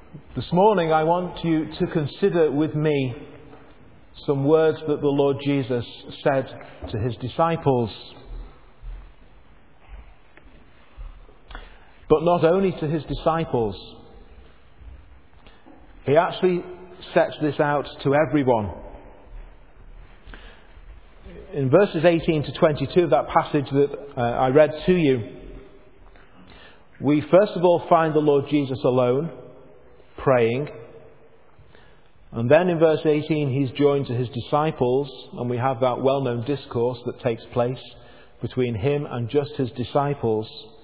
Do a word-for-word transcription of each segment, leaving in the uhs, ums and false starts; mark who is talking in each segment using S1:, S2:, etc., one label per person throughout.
S1: This morning I want you to consider with me some words that the Lord Jesus said to his disciples. But not only to his disciples. He actually sets this out to everyone. In verses eighteen to twenty-two of that passage that uh, I read to you, we first of all find the Lord Jesus alone, praying. And then in verse eighteen he's joined to his disciples, and we have that well-known discourse that takes place between him and just his disciples.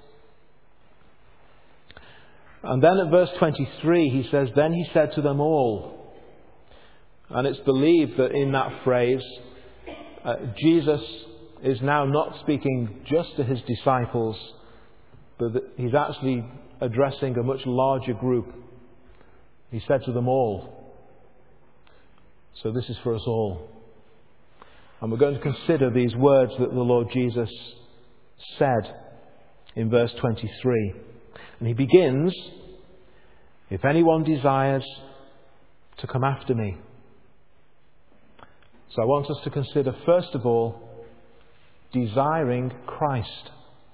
S1: And then at verse twenty-three he says, "Then he said to them all." And it's believed that in that phrase uh, Jesus is now not speaking just to his disciples, but that he's actually addressing a much larger group. He said to them all. So this is for us all. And we're going to consider these words that the Lord Jesus said in verse twenty-three. And he begins, "If anyone desires to come after me." So I want us to consider, first of all, desiring Christ.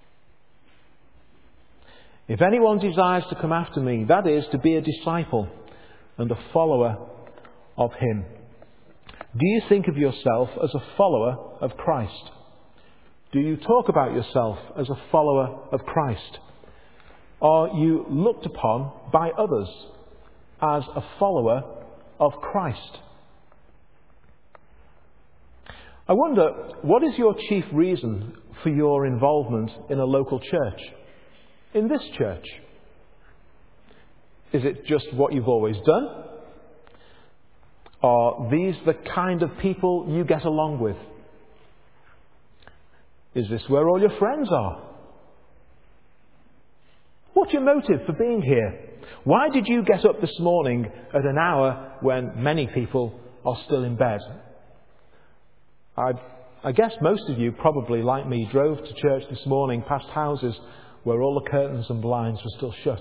S1: If anyone desires to come after me, that is, to be a disciple and a follower of him. Do you think of yourself as a follower of Christ? Do you talk about yourself as a follower of Christ? Are you looked upon by others as a follower of Christ? I wonder, what is your chief reason for your involvement in a local church? In this church? Is it just what you've always done? Are these the kind of people you get along with? Is this where all your friends are? What's your motive for being here? Why did you get up this morning at an hour when many people are still in bed? I, I guess most of you probably, like me, drove to church this morning past houses where all the curtains and blinds were still shut.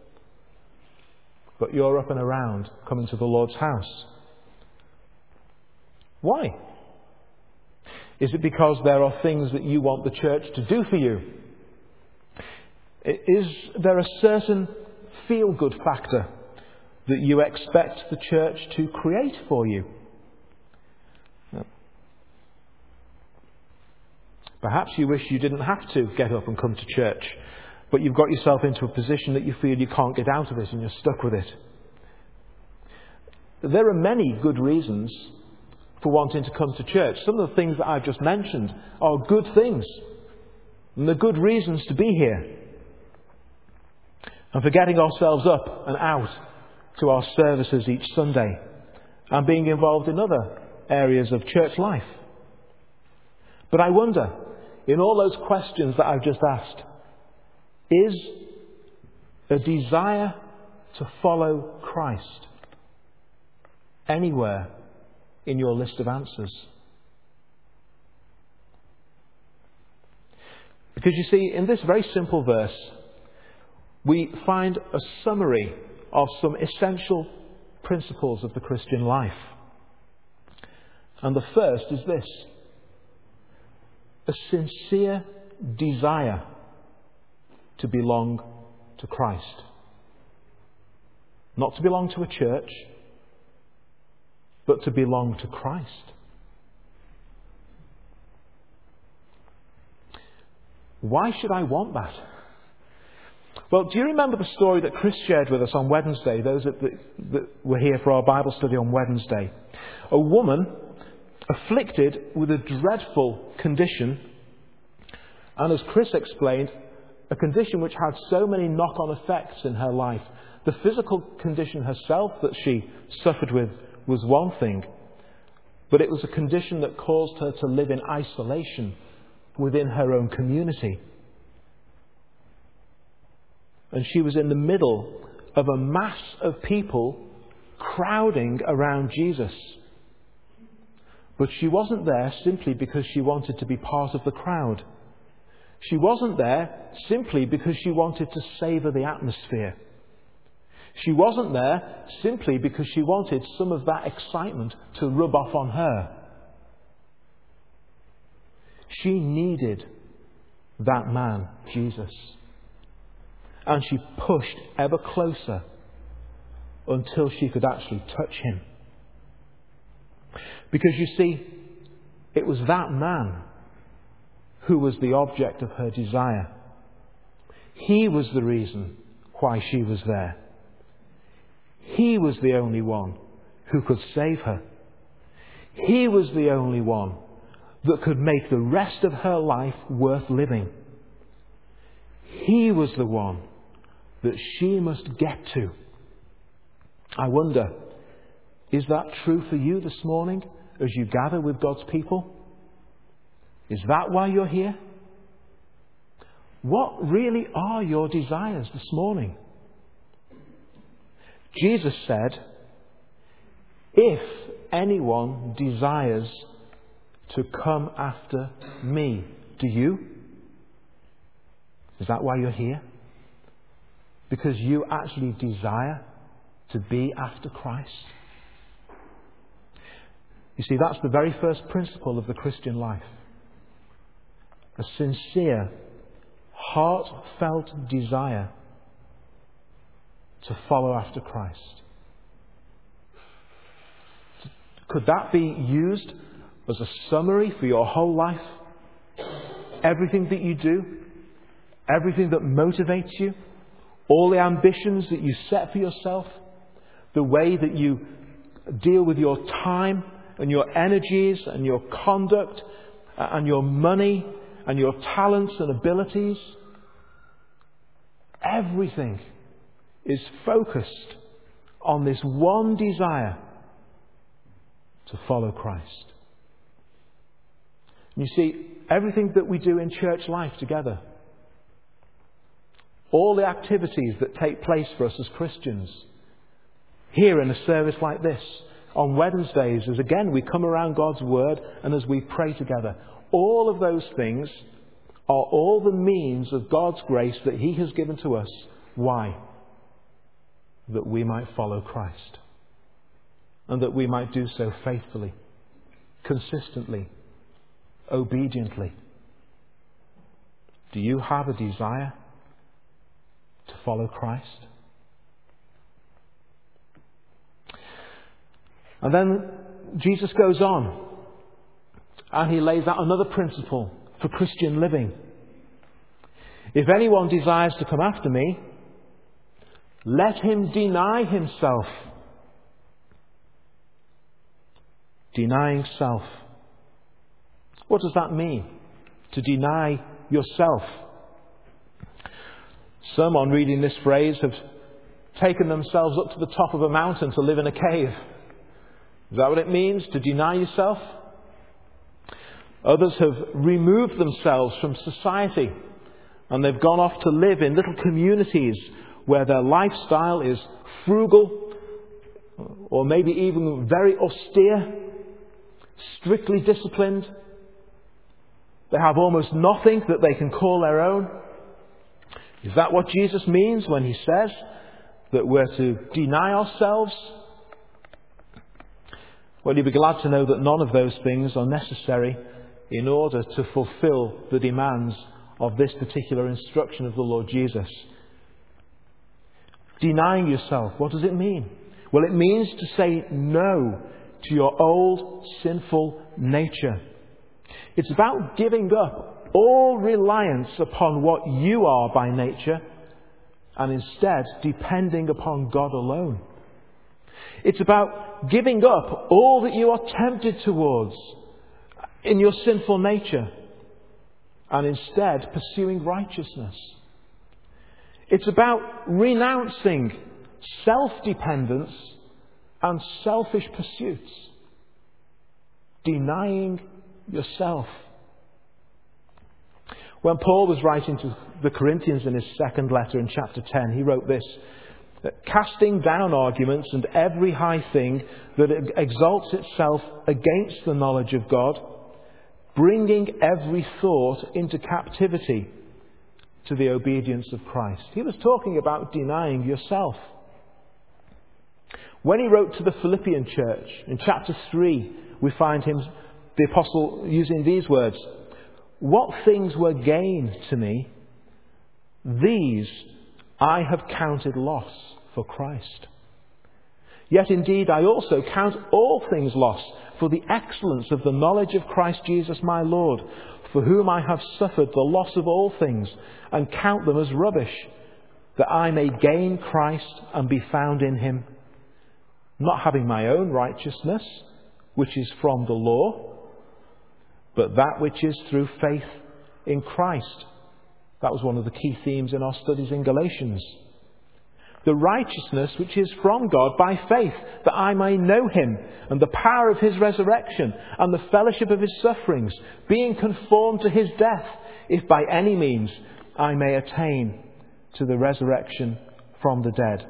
S1: But you're up and around, coming to the Lord's house. Why? Is it because there are things that you want the church to do for you? Is there a certain feel-good factor that you expect the church to create for you? Perhaps you wish you didn't have to get up and come to church, but you've got yourself into a position that you feel you can't get out of it and you're stuck with it. There are many good reasons for wanting to come to church. Some of the things that I've just mentioned are good things, and they're good reasons to be here. And for getting ourselves up and out to our services each Sunday and being involved in other areas of church life. But I wonder, in all those questions that I've just asked, is a desire to follow Christ anywhere in your list of answers? Because you see, in this very simple verse, we find a summary of some essential principles of the Christian life. And the first is this: a sincere desire to belong to Christ. Not to belong to a church, but to belong to Christ. Why should I want that? Well, do you remember the story that Chris shared with us on Wednesday, those that, that, that were here for our Bible study on Wednesday? A woman afflicted with a dreadful condition, and as Chris explained, a condition which had so many knock-on effects in her life. The physical condition herself that she suffered with was one thing, but it was a condition that caused her to live in isolation within her own community. And she was in the middle of a mass of people crowding around Jesus. But she wasn't there simply because she wanted to be part of the crowd. She wasn't there simply because she wanted to savour the atmosphere. She wasn't there simply because she wanted some of that excitement to rub off on her. She needed that man, Jesus. And she pushed ever closer until she could actually touch him. Because you see, it was that man who was the object of her desire. He was the reason why she was there. He was the only one who could save her. He was the only one that could make the rest of her life worth living. He was the one that she must get to. I wonder, is that true for you this morning as you gather with God's people? Is that why you're here? What really are your desires this morning? Jesus said, if anyone desires to come after me, do you? Is that why you're here? Because you actually desire to be after Christ? You see, that's the very first principle of the Christian life. A sincere, heartfelt desire to follow after Christ. Could that be used as a summary for your whole life? Everything that you do, everything that motivates you, all the ambitions that you set for yourself, the way that you deal with your time and your energies and your conduct and your money and your talents and abilities. Everything is focused on this one desire to follow Christ. You see, everything that we do in church life together, all the activities that take place for us as Christians, here in a service like this, on Wednesdays, as again we come around God's Word and as we pray together, all of those things are all the means of God's grace that He has given to us. Why? That we might follow Christ. And that we might do so faithfully, consistently, obediently. Do you have a desire to follow Christ? And then Jesus goes on and He lays out another principle for Christian living. If anyone desires to come after me, let him deny himself. Denying self. What does that mean? To deny yourself. Some, on reading this phrase, have taken themselves up to the top of a mountain to live in a cave. Is that what it means, to deny yourself? Others have removed themselves from society and they've gone off to live in little communities where their lifestyle is frugal or maybe even very austere, strictly disciplined. They have almost nothing that they can call their own. Is that what Jesus means when He says that we're to deny ourselves? Well, you'll be glad to know that none of those things are necessary in order to fulfill the demands of this particular instruction of the Lord Jesus. Denying yourself, what does it mean? Well, it means to say no to your old sinful nature. It's about giving up all reliance upon what you are by nature and instead depending upon God alone. It's about giving up all that you are tempted towards in your sinful nature and instead pursuing righteousness. It's about renouncing self-dependence and selfish pursuits. Denying yourself. When Paul was writing to the Corinthians in his second letter in chapter ten, he wrote this: casting down arguments and every high thing that exalts itself against the knowledge of God, bringing every thought into captivity to the obedience of Christ. He was talking about denying yourself. When he wrote to the Philippian church, in chapter three, we find him, the apostle, using these words, "What things were gain to me, these I have counted loss for Christ. Yet indeed I also count all things loss for the excellence of the knowledge of Christ Jesus my Lord, for whom I have suffered the loss of all things, and count them as rubbish, that I may gain Christ and be found in him, not having my own righteousness, which is from the law, but that which is through faith in Christ." That was one of the key themes in our studies in Galatians. "The righteousness which is from God by faith, that I may know him and the power of his resurrection and the fellowship of his sufferings, being conformed to his death, if by any means I may attain to the resurrection from the dead."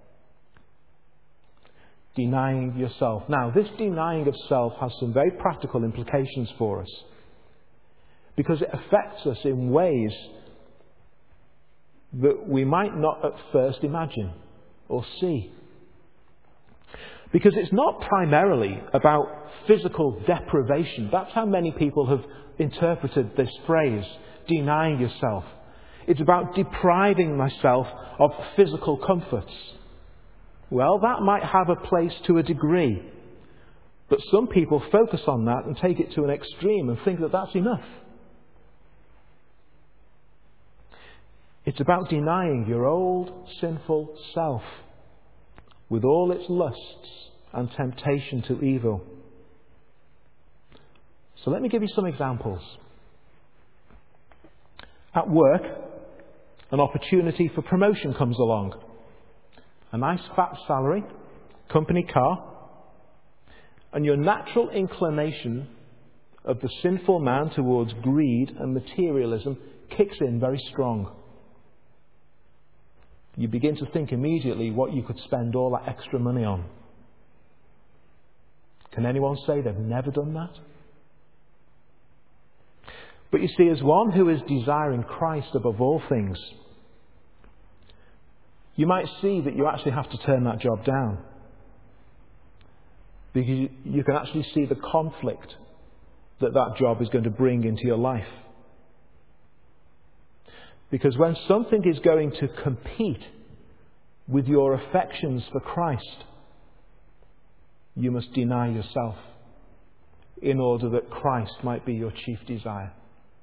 S1: Denying yourself. Now, this denying of self has some very practical implications for us, because it affects us in ways that we might not at first imagine or see. Because it's not primarily about physical deprivation. That's how many people have interpreted this phrase, denying yourself. It's about depriving myself of physical comforts. Well, that might have a place to a degree. But some people focus on that and take it to an extreme and think that that's enough. It's about denying your old sinful self with all its lusts and temptation to evil. So let me give you some examples. At work, an opportunity for promotion comes along. A nice fat salary, company car, and your natural inclination of the sinful man towards greed and materialism kicks in very strong. You begin to think immediately what you could spend all that extra money on. Can anyone say they've never done that? But you see, as one who is desiring Christ above all things, you might see that you actually have to turn that job down. Because you can actually see the conflict that that job is going to bring into your life. Because when something is going to compete with your affections for Christ, you must deny yourself in order that Christ might be your chief desire.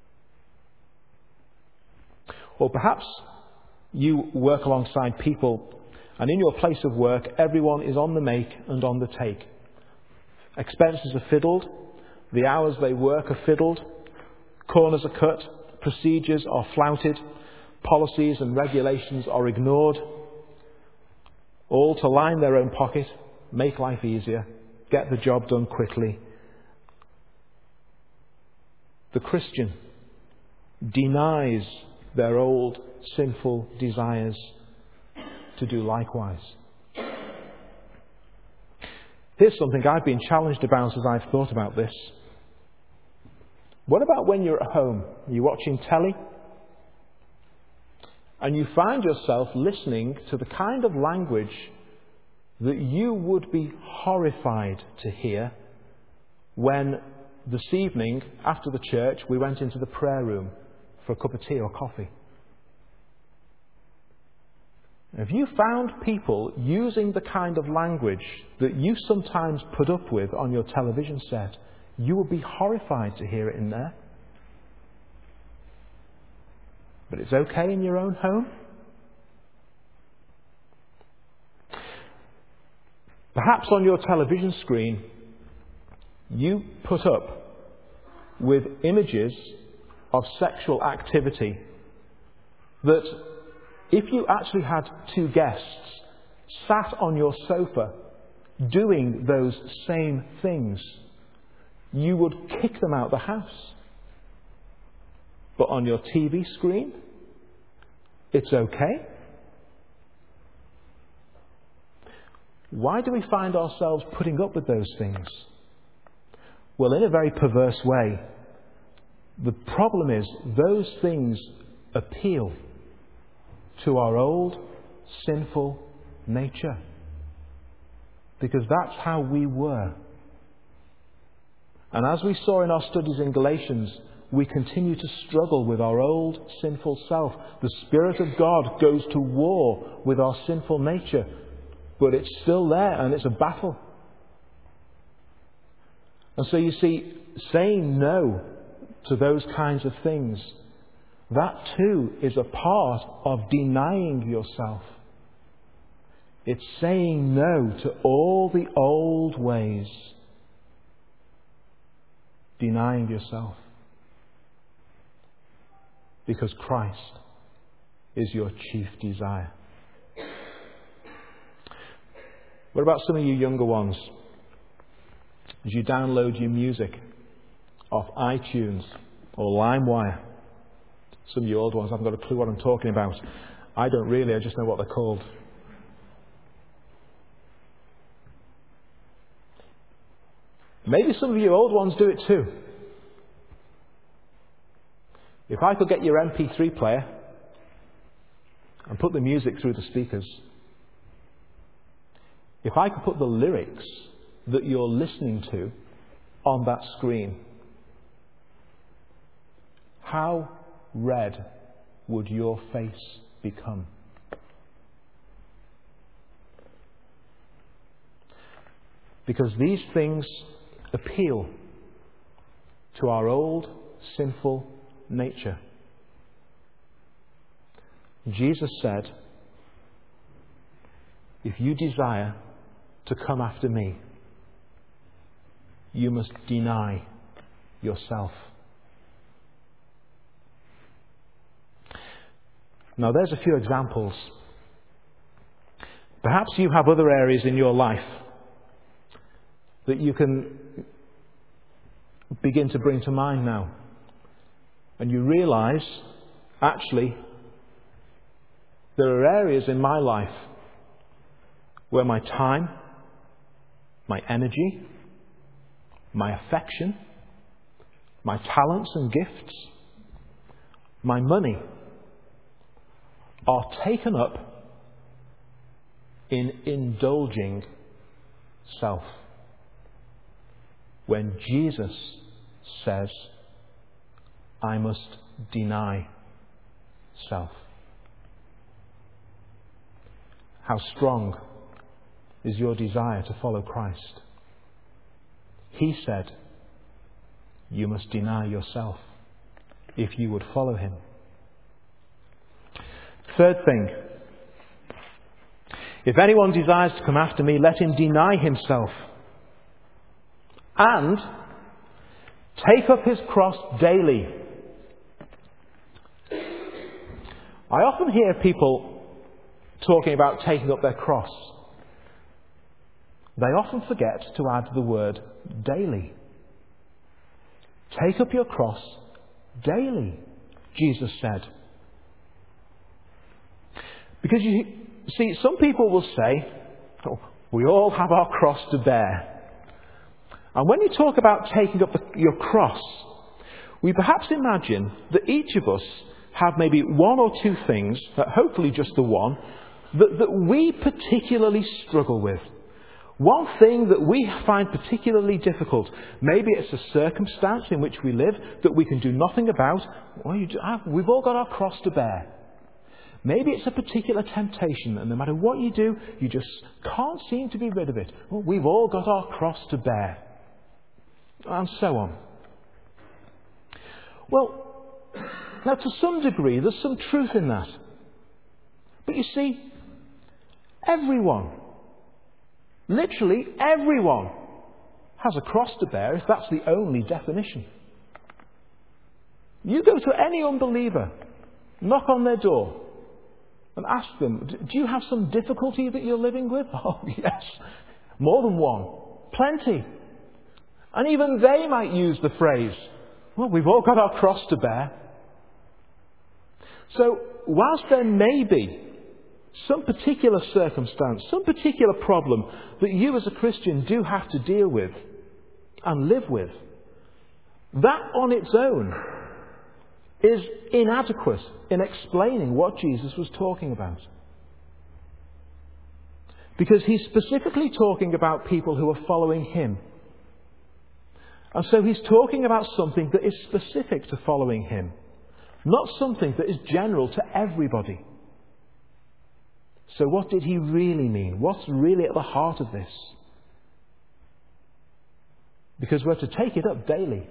S1: Or perhaps you work alongside people, and in your place of work, everyone is on the make and on the take. Expenses are fiddled, the hours they work are fiddled, corners are cut, procedures are flouted, policies and regulations are ignored, all to line their own pocket, make life easier, get the job done quickly. The Christian denies their old sinful desires to do likewise. Here's something I've been challenged about as I've thought about this. What about when you're at home, you're watching telly, and you find yourself listening to the kind of language that you would be horrified to hear when this evening, after the church, we went into the prayer room for a cup of tea or coffee? Have you found people using the kind of language that you sometimes put up with on your television set? You would be horrified to hear it in there. But it's okay in your own home? Perhaps on your television screen, you put up with images of sexual activity that, if you actually had two guests sat on your sofa doing those same things, you would kick them out the house. But on your T V screen, it's okay. Why do we find ourselves putting up with those things? Well, in a very perverse way. The problem is those things appeal to our old sinful nature. Because that's how we were. And as we saw in our studies in Galatians, we continue to struggle with our old sinful self. The Spirit of God goes to war with our sinful nature, but it's still there and it's a battle. And so you see, saying no to those kinds of things, that too is a part of denying yourself. It's saying no to all the old ways. Denying yourself. Because Christ is your chief desire. What about some of you younger ones? As you download your music off iTunes or LimeWire. Some of you old ones haven't got a clue what I'm talking about. I don't really, I just know what they're called. Maybe some of you old ones do it too. If I could get your M P three player and put the music through the speakers, if I could put the lyrics that you're listening to on that screen, how red would your face become? Because these things appeal to our old sinful nature. Jesus said, if you desire to come after me, you must deny yourself. Now there's a few examples. Perhaps you have other areas in your life that you can begin to bring to mind now. And you realize, actually, there are areas in my life where my time, my energy, my affection, my talents and gifts, my money are taken up in indulging self. When Jesus says, I must deny self. How strong is your desire to follow Christ? He said, you must deny yourself if you would follow him. Third thing, if anyone desires to come after me, let him deny himself and take up his cross daily. I often hear people talking about taking up their cross. They often forget to add the word daily. Take up your cross daily, Jesus said. Because you see, some people will say, oh, we all have our cross to bear. And when you talk about taking up the, your cross, we perhaps imagine that each of us have maybe one or two things, that hopefully just the one, that, that we particularly struggle with. One thing that we find particularly difficult. Maybe it's a circumstance in which we live that we can do nothing about. Well, you do, we've all got our cross to bear. Maybe it's a particular temptation, and no matter what you do, you just can't seem to be rid of it. Well, we've all got our cross to bear. And so on. Well, now to some degree, there's some truth in that. But you see, everyone, literally everyone, has a cross to bear if that's the only definition. You go to any unbeliever, knock on their door, and ask them, do you have some difficulty that you're living with? Oh, yes. More than one. Plenty. And even they might use the phrase, well, we've all got our cross to bear. So, whilst there may be some particular circumstance, some particular problem that you as a Christian do have to deal with and live with, that on its own is inadequate in explaining what Jesus was talking about. Because he's specifically talking about people who are following him. And so he's talking about something that is specific to following him, not something that is general to everybody. So what did he really mean? What's really at the heart of this? Because we're to take it up daily.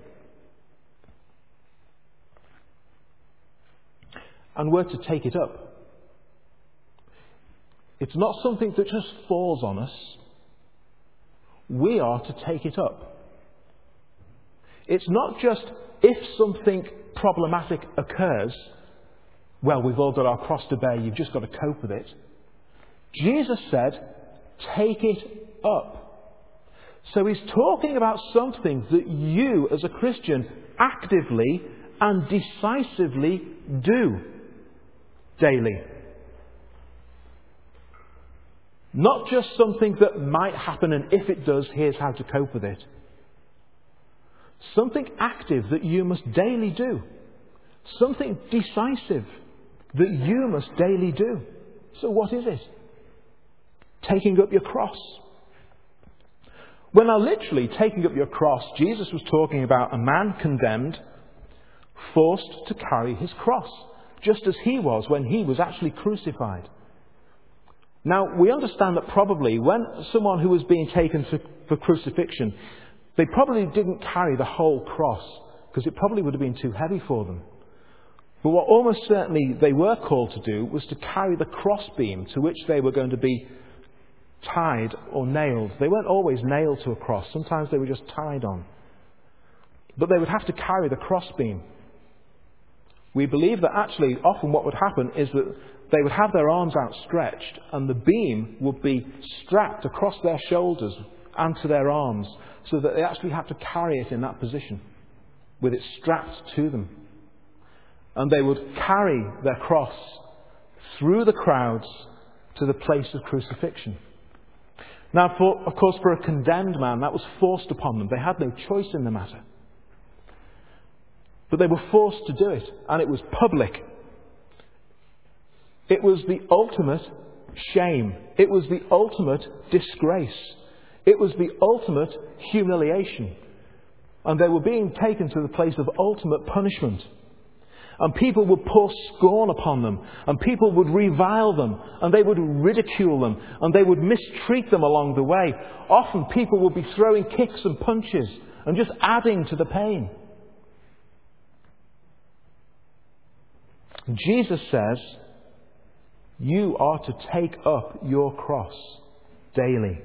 S1: And we're to take it up. It's not something that just falls on us. We are to take it up. It's not just if something problematic occurs, well, we've all got our cross to bear, you've just got to cope with it. Jesus said, take it up. So he's talking about something that you as a Christian actively and decisively do daily. Not just something that might happen, and if it does, here's how to cope with it. Something active that you must daily do. Something decisive that you must daily do. So what is it? Taking up your cross. Well, now literally, taking up your cross, Jesus was talking about a man condemned, forced to carry his cross, just as he was when he was actually crucified. Now, we understand that probably when someone who was being taken for, for crucifixion, they probably didn't carry the whole cross, because it probably would have been too heavy for them. But what almost certainly they were called to do was to carry the crossbeam to which they were going to be tied or nailed. They weren't always nailed to a cross. Sometimes they were just tied on. But they would have to carry the crossbeam. We believe that actually often what would happen is that they would have their arms outstretched and the beam would be strapped across their shoulders and to their arms, so that they actually have to carry it in that position with it strapped to them. And they would carry their cross through the crowds to the place of crucifixion. Now, for, of course, for a condemned man, that was forced upon them. They had no choice in the matter. But they were forced to do it, and it was public. It was the ultimate shame. It was the ultimate disgrace. It was the ultimate humiliation. And they were being taken to the place of ultimate punishment. And people would pour scorn upon them. And people would revile them. And they would ridicule them. And they would mistreat them along the way. Often people would be throwing kicks and punches and just adding to the pain. Jesus says, you are to take up your cross daily.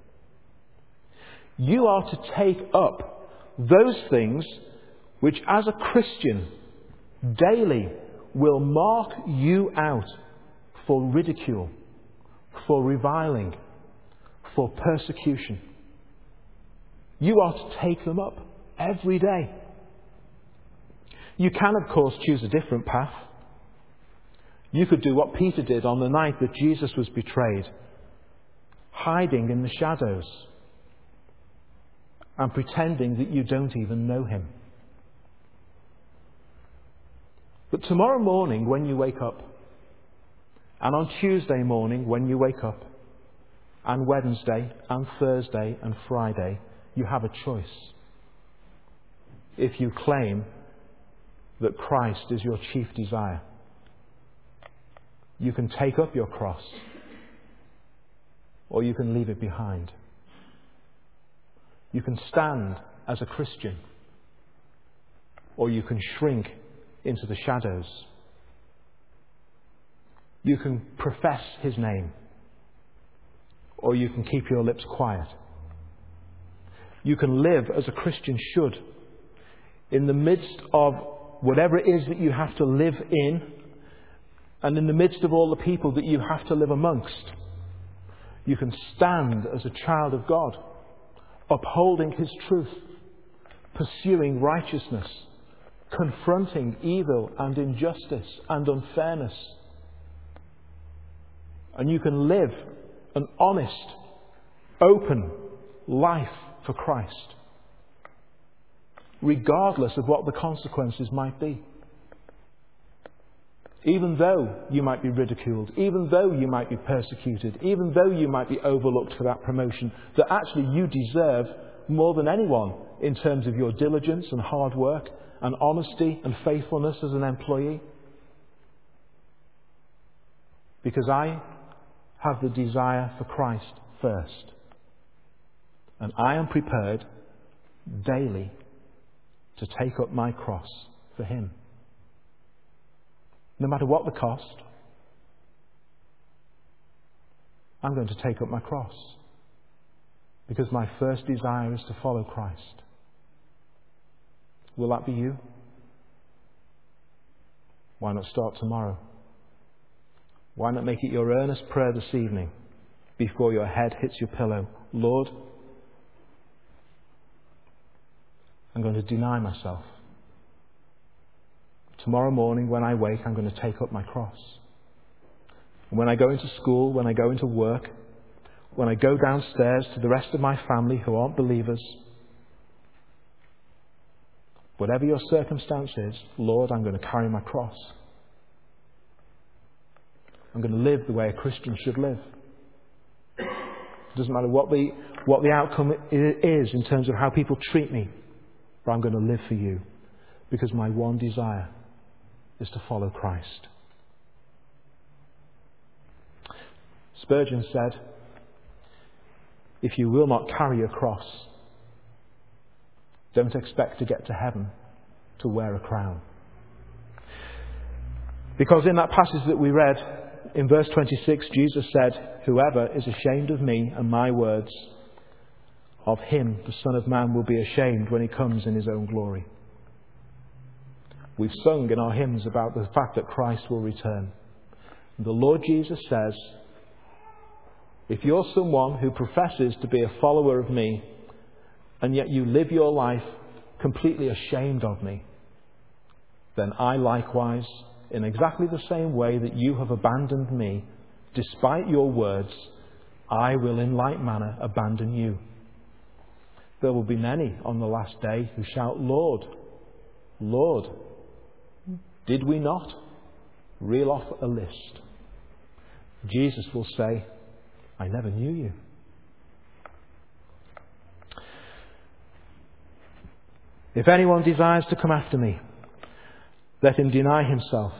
S1: You are to take up those things which, as a Christian, daily will mark you out for ridicule, for reviling, for persecution. You are to take them up every day. You can, of course, choose a different path. You could do what Peter did on the night that Jesus was betrayed, hiding in the shadows and pretending that you don't even know him. But tomorrow morning when you wake up, and on Tuesday morning when you wake up, and Wednesday and Thursday and Friday, you have a choice. If you claim that Christ is your chief desire, you can take up your cross, or you can leave it behind. You can stand as a Christian, or you can shrink into the shadows. You can profess his name, or you can keep your lips quiet. You can live as a Christian should, in the midst of whatever it is that you have to live in, and in the midst of all the people that you have to live amongst. You can stand as a child of God, upholding his truth, pursuing righteousness, confronting evil and injustice and unfairness. And you can live an honest, open life for Christ, regardless of what the consequences might be. Even though you might be ridiculed, even though you might be persecuted, even though you might be overlooked for that promotion, that actually you deserve more than anyone in terms of your diligence and hard work and honesty and faithfulness as an employee. Because I have the desire for Christ first. And I am prepared daily to take up my cross for Him. No matter what the cost, I'm going to take up my cross. Because my first desire is to follow Christ. Will that be you? Why not start tomorrow? Why not make it your earnest prayer this evening before your head hits your pillow? Lord, I'm going to deny myself. Tomorrow morning when I wake, I'm going to take up my cross. When I go into school, when I go into work, when I go downstairs to the rest of my family who aren't believers, whatever your circumstance is, Lord, I'm going to carry my cross. I'm going to live the way a Christian should live. It doesn't matter what the, what the outcome is in terms of how people treat me, but I'm going to live for you. Because my one desire is to follow Christ. Spurgeon said, if you will not carry a cross, don't expect to get to heaven to wear a crown. Because in that passage that we read, in verse twenty-six, Jesus said, whoever is ashamed of me and my words, of him the Son of Man will be ashamed when he comes in his own glory. We've sung in our hymns about the fact that Christ will return. And the Lord Jesus says, if you're someone who professes to be a follower of me, and yet you live your life completely ashamed of me, then I likewise, in exactly the same way that you have abandoned me, despite your words, I will in like manner abandon you. There will be many on the last day who shout, Lord, Lord, did we not reel off a list? Jesus will say, I never knew you. If anyone desires to come after me, let him deny himself.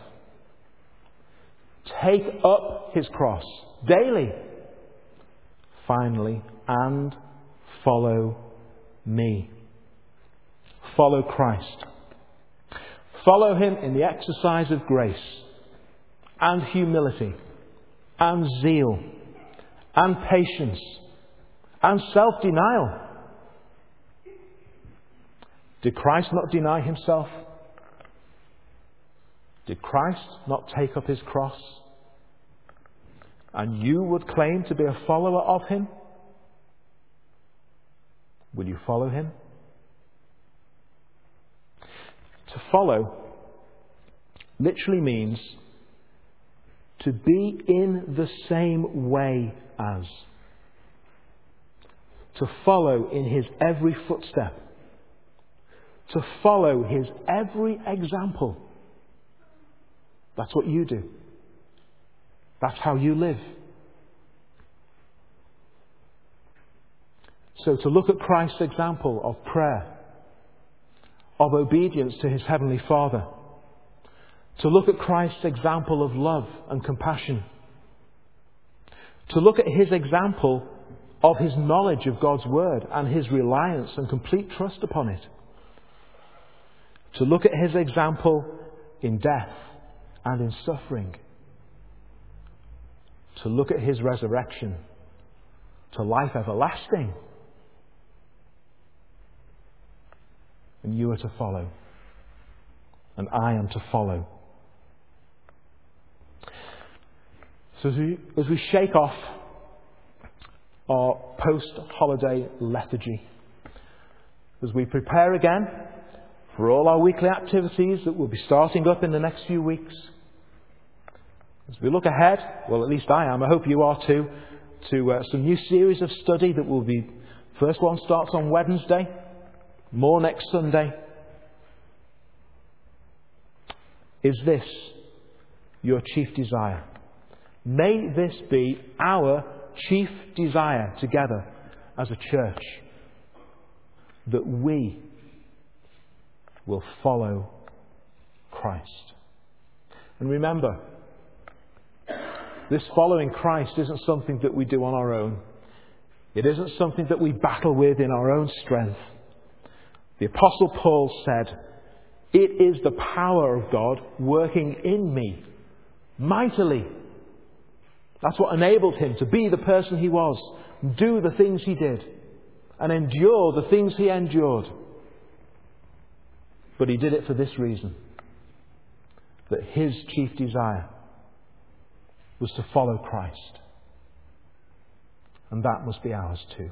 S1: Take up his cross daily, finally, and follow me. Follow Christ. Follow him in the exercise of grace and humility and zeal and patience and self-denial. Did Christ not deny himself? Did Christ not take up his cross? And you would claim to be a follower of him? Will you follow him? To follow literally means to be in the same way as. To follow in his every footstep. To follow his every example. That's what you do. That's how you live. So to look at Christ's example of prayer, of obedience to his heavenly Father, to look at Christ's example of love and compassion, to look at his example of his knowledge of God's word and his reliance and complete trust upon it, to look at his example in death and in suffering, to look at his resurrection to life everlasting. And you are to follow. And I am to follow. So as we, as we shake off our post-holiday lethargy, as we prepare again for all our weekly activities that will be starting up in the next few weeks, as we look ahead, well, at least I am, I hope you are too, to uh, some new series of study that will be, first one starts on Wednesday, more next Sunday, is this: your chief desire. May this be our chief desire together as a church, that we will follow Christ. And remember, this following Christ isn't something that we do on our own. It isn't something that we battle with in our own strength. The Apostle Paul said, "It is the power of God working in me mightily." That's what enabled him to be the person he was, do the things he did, and endure the things he endured. But he did it for this reason, that his chief desire was to follow Christ. And that must be ours too.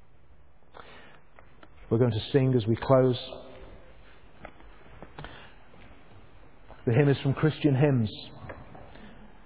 S1: We're going to sing as we close. The hymn is from Christian Hymns.